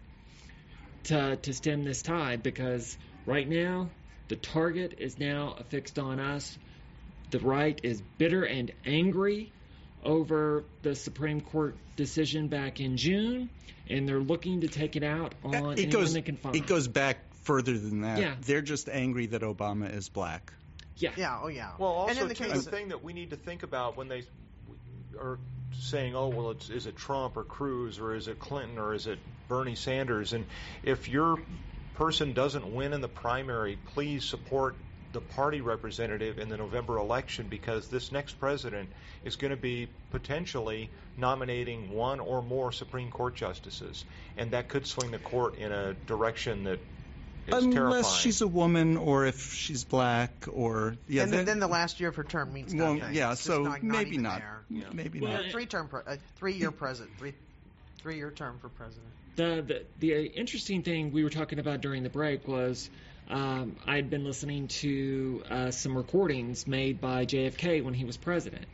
to to stem this tide, because right now the target is now affixed on us. The right is bitter and angry over the Supreme Court decision back in June, and they're looking to take it out on it anyone goes, they can find. It goes back further than that. Yeah. They're just angry that Obama is black. Yeah. Yeah, oh yeah. Well, also, and in the too, case the thing that we need to think about when they are saying, oh, well, it's, is it Trump or Cruz or is it Clinton or is it Bernie Sanders? And if your person doesn't win in the primary, please support the party representative in the November election, because this next president is going to be potentially nominating one or more Supreme Court justices, and that could swing the court in a direction that is Unless terrifying. she's a woman, or if she's black, or yeah. and then, then the last year of her term means well, nothing. yeah. It's just So not, maybe even not. there. Yeah. Maybe Well, not. A three-term, pre- a three-year president, three, three-year term for president. The, the the interesting thing we were talking about during the break was um, I'd been listening to uh, some recordings made by J F K when he was president,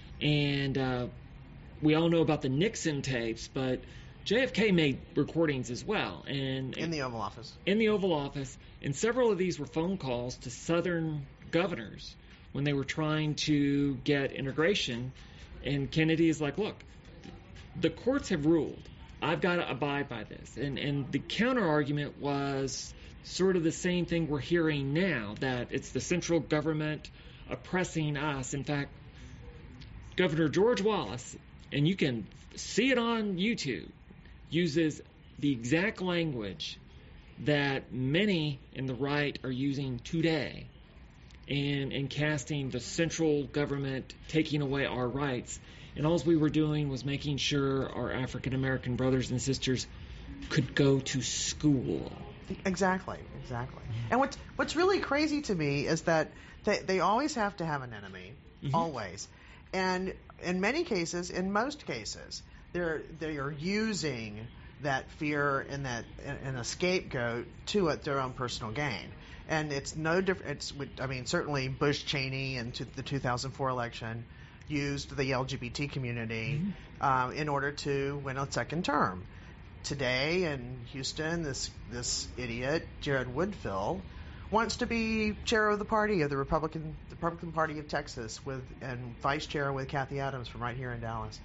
and uh, we all know about the Nixon tapes, but J F K made recordings as well, and In the Oval Office. in the Oval Office, and several of these were phone calls to Southern governors when they were trying to get integration, and Kennedy is like, look, the courts have ruled. I've got to abide by this. And and the counter argument was sort of the same thing we're hearing now, that it's the central government oppressing us. In fact, Governor George Wallace, and you can see it on YouTube, uses the exact language that many in the right are using today in, in casting the central government taking away our rights. And all we were doing was making sure our African American brothers and sisters could go to school. Exactly, exactly. And what's what's really crazy to me is that they they always have to have an enemy, Mhm. always. And in many cases, in most cases, they're they are using that fear and that and a scapegoat to it, their own personal gain. And it's no different. It's I mean certainly Bush Cheney in the two thousand four election used the L G B T community Mm-hmm. um, in order to win a second term. Today in Houston, this this idiot Jared Woodfill wants to be chair of the party of the Republican the Republican Party of Texas with and vice chair with Kathy Adams from right here in Dallas.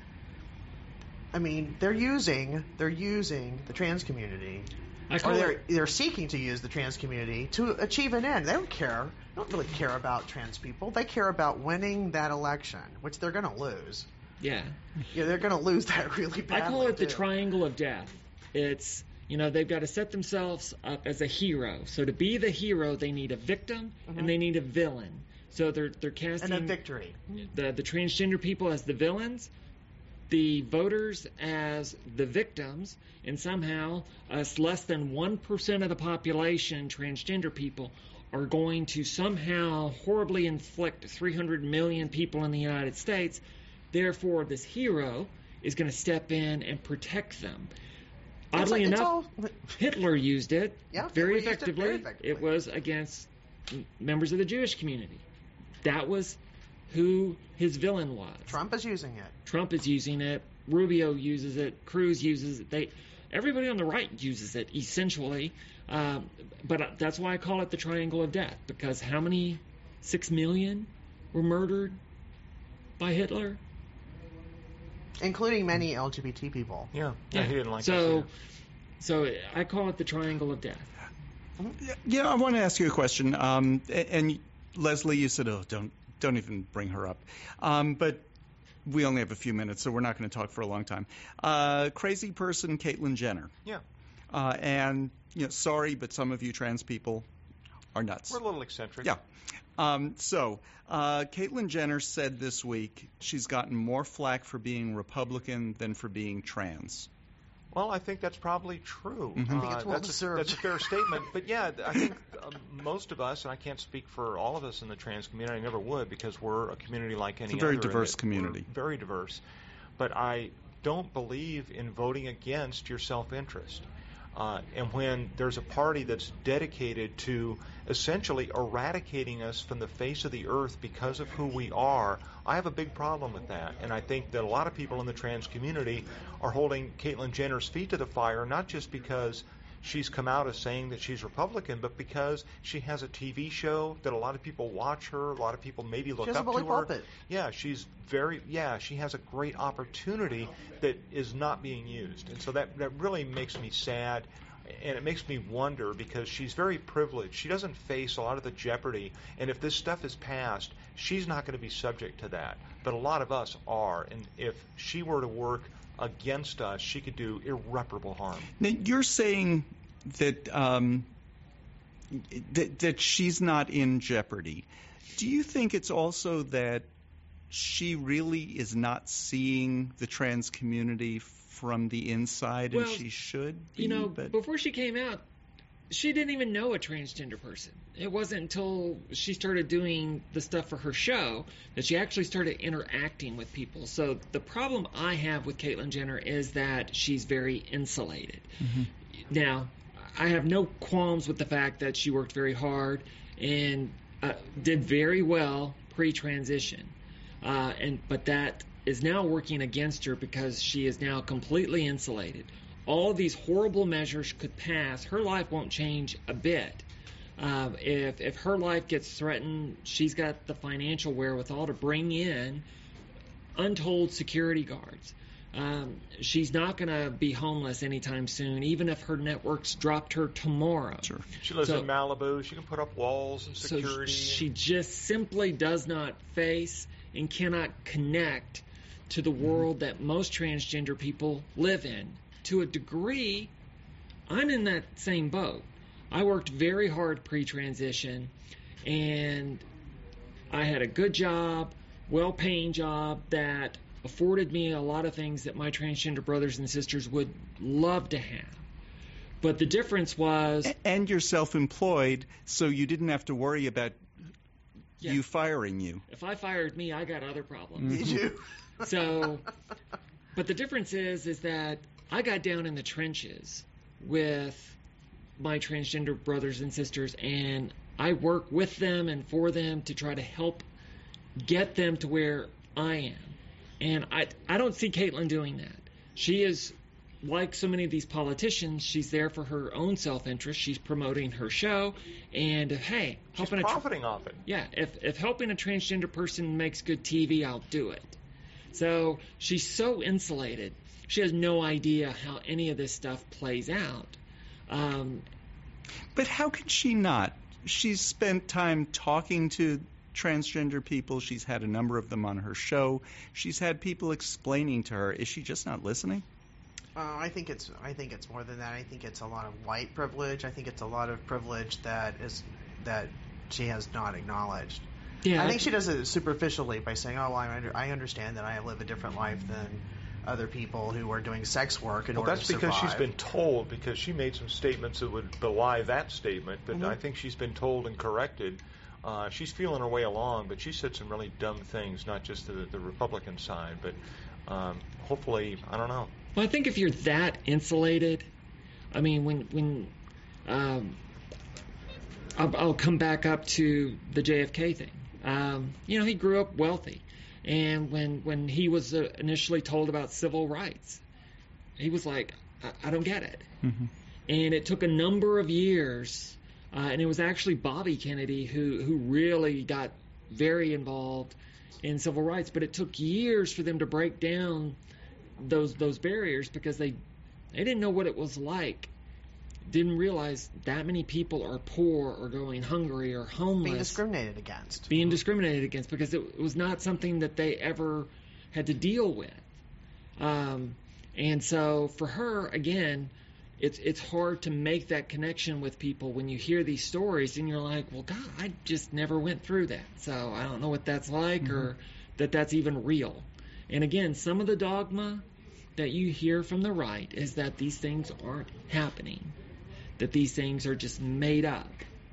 I mean, they're using they're using the trans community, I or call they're it, they're seeking to use the trans community to achieve an end. They don't care. They don't really care about trans people. They care about winning that election, which they're going to lose. yeah. Yeah, they're going to lose that really badly. I call it the too. triangle of death. It's, you know, they've got to set themselves up as a hero. So to be the hero, they need a victim Mhm. and they need a villain. So they're they're casting and a victory. the the transgender people as the villains, the voters as the victims, and somehow us less than one percent of the population, transgender people, are going to somehow horribly inflict three hundred million people in the United States. Therefore, this hero is going to step in and protect them. It's Oddly like- it's enough, all- Hitler used it Yeah, very Hitler used it effectively. very effectively. It was against m- members of the Jewish community. That was who his villain was. Trump is using it. Trump is using it. Rubio uses it. Cruz uses it. They, everybody on the right uses it essentially. Um, but that's why I call it the triangle of death, because how many six million were murdered by Hitler? Including many L G B T people. Yeah, yeah, he didn't like so. us So I call it the triangle of death. Yeah, I want to ask you a question. Um, a- and Leslie, you said, "Oh, don't don't even bring her up." Um, but we only have a few minutes, so we're not going to talk for a long time. Uh, crazy person, Caitlyn Jenner. Yeah. Uh, and you know, sorry, but some of you trans people are nuts. We're a little eccentric. Yeah. Um, so, uh, Caitlyn Jenner said this week she's gotten more flack for being Republican than for being trans. Well, I think that's probably true. Mhm. I think it's well that's, a, deserved. that's a fair statement. But yeah, I think um, most of us, and I can't speak for all of us in the trans community, I never would, because we're a community like any It's a very other. and diverse it- community. We're very diverse. But I don't believe in voting against your self-interest. Uh, and when there's a party that's dedicated to essentially eradicating us from the face of the earth because of who we are, I have a big problem with that. And I think that a lot of people in the trans community are holding Caitlyn Jenner's feet to the fire, not just because she's come out as saying that she's Republican, but because she has a T V show that a lot of people watch her, a lot of people maybe look She has up a bully to her. pulpit. Yeah, she's very, yeah, she has a great opportunity that is not being used. And so that, that really makes me sad, and it makes me wonder because she's very privileged. She doesn't face a lot of the jeopardy, and if this stuff is passed, she's not going to be subject to that. But a lot of us are, and if she were to work against us, she could do irreparable harm. Now, you're saying that, um, that that she's not in jeopardy. Do you think it's also that she really is not seeing the trans community from the inside, Well, and she should be? You know, but... before she came out, she didn't even know a transgender person. It wasn't until she started doing the stuff for her show that she actually started interacting with people. So the problem I have with Caitlyn Jenner is that she's very insulated. Mm-hmm. Now, I have no qualms with the fact that she worked very hard and uh, did very well pre-transition. Uh, and but that is now working against her because she is now completely insulated. All these horrible measures could pass. Her life won't change a bit. Uh, if if her life gets threatened, she's got the financial wherewithal to bring in untold security guards. Um, she's not going to be homeless anytime soon, even if her networks dropped her tomorrow. Sure. She lives So- in Malibu. She can put up walls and So security. she just simply does not face and cannot connect to the world that most transgender people live in. To a degree, I'm in that same boat. I worked very hard pre-transition, and I had a good job, well-paying job that afforded me a lot of things that my transgender brothers and sisters would love to have. But the difference was... A- And you're self-employed, so you didn't have to worry about Yeah. you firing you. If I fired me, I got other problems. Did you? So, but the difference is, is that I got down in the trenches with my transgender brothers and sisters, and I work with them and for them to try to help get them to where I am. And I, I don't see Caitlyn doing that. She is, like so many of these politicians, she's there for her own self-interest. She's promoting her show, and hey, She's helping a tr- profiting off it. yeah, if if helping a transgender person makes good T V, I'll do it. So she's so insulated. She has no idea how any of this stuff plays out. Um, But how can she not? She's spent time talking to transgender people. She's had a number of them on her show. She's had people explaining to her. Is she just not listening? Uh, I think it's I think it's more than that. I think it's a lot of white privilege. I think it's a lot of privilege that is that she has not acknowledged. yeah, I think she does it superficially by saying, "Oh, I, under, I understand that I live a different life than other people who are doing sex work in Well, order that's to because survive." she's been told, because she made some statements that would belie that statement, but Mhm. I think she's been told and corrected. Uh, she's feeling her way along, but she said some really dumb things, not just the, the Republican side, but um, hopefully, I don't know. Well, I think if you're that insulated, I mean, when when um, I'll, I'll come back up to the J F K thing. Um, you know, he grew up wealthy, and when when he was uh, initially told about civil rights, he was like, I, I don't get it. Mm-hmm. And it took a number of years, uh, and it was actually Bobby Kennedy who who really got very involved in civil rights. But it took years for them to break down those those barriers because they they didn't know what it was like, didn't realize that many people are poor or going hungry or homeless, being discriminated against. being discriminated against because it was not something that they ever had to deal with. Um, and so for her, again, it's it's hard to make that connection with people when you hear these stories and you're like, well, God, I just never went through that, so I don't know what that's like Mm-hmm. or that that's even real. And again, some of the dogma that you hear from the right is that these things aren't happening, that these things are just made up.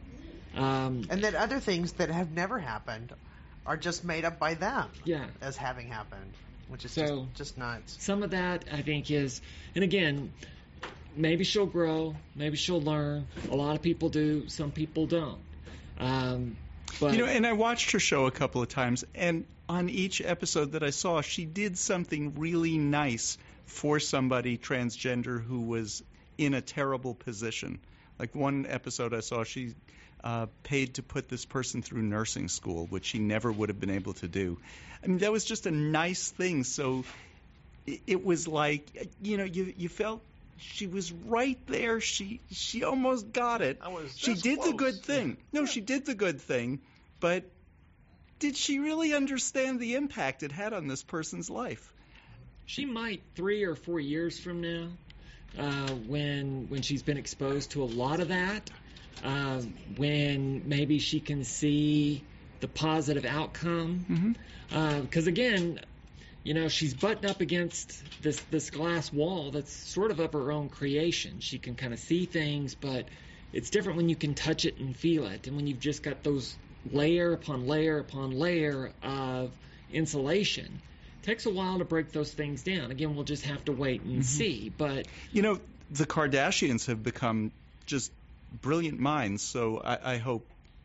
Um, And that other things that have never happened are just made up by them yeah. as having happened, which is So- just, just nuts. Some of that, I think, is, and again, maybe she'll grow, maybe she'll learn. A lot of people do, some people don't. Um, but You know, and I watched her show a couple of times, and on each episode that I saw, she did something really nice for somebody transgender who was in a terrible position. Like one episode I saw, she uh, paid to put this person through nursing school, which she never would have been able to do. I mean, that was just a nice thing. So it, it was like, you know, you you felt she was right there. She she almost got it. I was She this did the close. good thing. No, Yeah. she did the good thing, but did she really understand the impact it had on this person's life? she might three or four years from now, uh, when when she's been exposed to a lot of that, uh, when maybe she can see the positive outcome. Because Mm-hmm. again, you know, she's buttoned up against this this glass wall that's sort of of her own creation. She can kind of see things, but it's different when you can touch it and feel it, and when you've just got those layer upon layer upon layer of insulation. It takes a while to break those things down. Again, we'll just have to wait and see. But You know, the Kardashians have become just brilliant minds, so I, I hope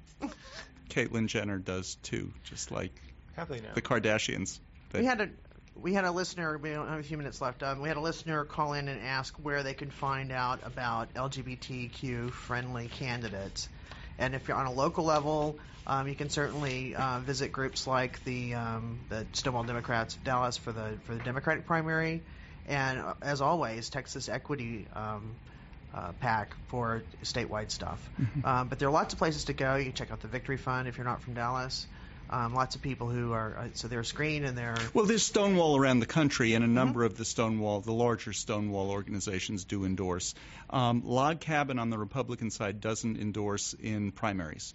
Caitlyn Jenner does too, just like Have they now? the Kardashians. They- We had a we had a listener. We don't have a few minutes left. Um, we had a listener call in and ask where they can find out about L G B T Q friendly candidates. And if you're on a local level, um, you can certainly uh, visit groups like the um, the Stonewall Democrats of Dallas for the for the Democratic primary, and uh, as always, Texas Equity um, uh, PAC for statewide stuff. Um, but there are lots of places to go. You can check out the Victory Fund if you're not from Dallas. Um, lots of people who are uh, so they're screened and they're Well, there's Stonewall around the country, and a number of the Stonewall, the larger Stonewall organizations do endorse. Um, Log Cabin on the Republican side doesn't endorse in primaries,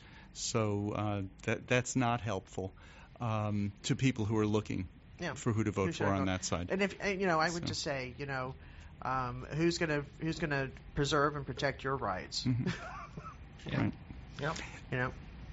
so uh, that that's not helpful um, to people who are looking yeah. for who to vote Who should for I on vote? that side. And if and, you know, I would So. just say, you know, um, who's gonna who's gonna preserve and protect your rights? Mhm. yeah. Right. Yep. You know,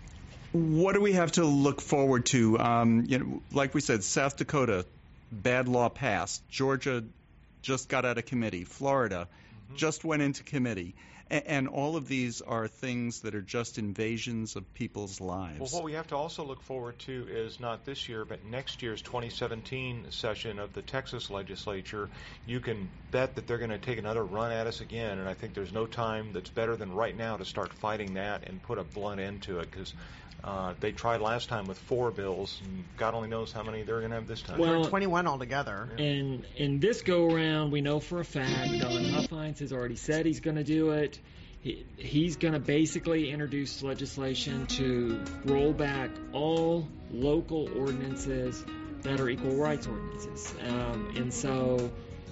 What do we have to look forward to? Um, you know, like we said, South Dakota, bad law passed. Georgia just got out of committee. Florida just went into committee. A- and all of these are things that are just invasions of people's lives. Well, what we have to also look forward to is not this year, but next year's twenty seventeen session of the Texas legislature. You can bet that they're going to take another run at us again, and I think there's no time that's better than right now to start fighting that and put a blunt end to it, because uh, they tried last time with four bills, and God only knows how many they're going to have this time. Well, twenty-one altogether. And in this go around, we know for a fact Don Huffines has already said he's going to do it. He, he's going to basically introduce legislation to roll back all local ordinances that are equal rights ordinances. Um, and so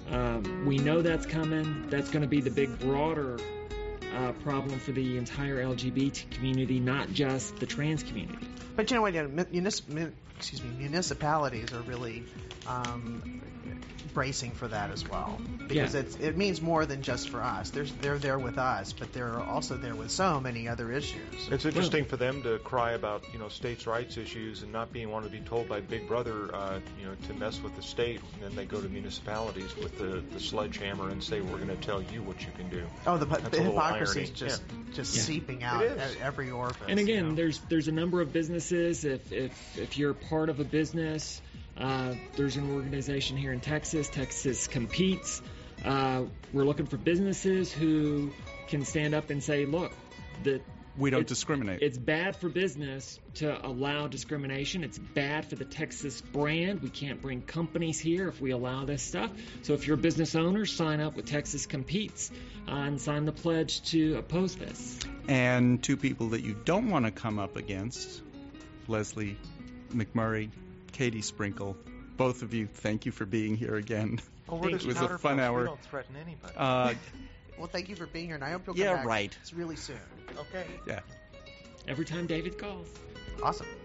um, we know that's coming. That's going to be the big, broader uh, problem for the entire L G B T community, not just the trans community. But you know what? You know, munis- mun- excuse me, municipalities are really um, bracing for that as well, because Yeah. it's, it means more than just for us. There's, they're there with us, but they're also there with so many other issues. It's interesting for them to cry about, you know, states' rights issues and not being wanted to be told by Big Brother, uh, you know, to mess with the state. And then they go to municipalities with the, the sledgehammer and say, we're going to tell you what you can do. Oh, the, That's the a little hypocrisy is irony. just just Yeah. seeping out It is. at every orifice. And again, you know? there's there's a number of businesses. If if if you're part of a business, uh, there's an organization here in Texas. Texas Competes. Uh, we're looking for businesses who can stand up and say, look, that we don't it's- discriminate. it's bad for business to allow discrimination. It's bad for the Texas brand. We can't bring companies here if we allow this stuff. So if you're a business owner, sign up with Texas Competes uh, and sign the pledge to oppose this. And two people that you don't want to come up against, Leslie McMurray, Katie Sprinkle, both of you, thank you for being here again. Oh, we're Thank just you. It was a powder fun puffs. hour. We don't threaten anybody. Uh, well, thank you for being here, and I hope you'll Yeah, come back right. really soon. okay. yeah. Every time David calls. Awesome.